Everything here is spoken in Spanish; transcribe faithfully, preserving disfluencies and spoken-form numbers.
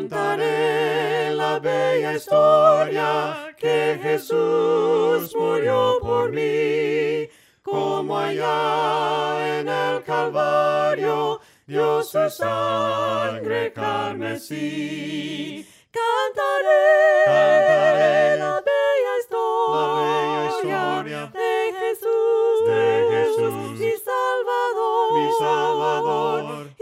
Cantaré la bella historia que Jesús murió por mí, como allá en el Calvario dio su sangre carmesí. Cantaré, Cantaré la bella historia, la bella historia de Jesús, de Jesús, mi Salvador, mi Salvador.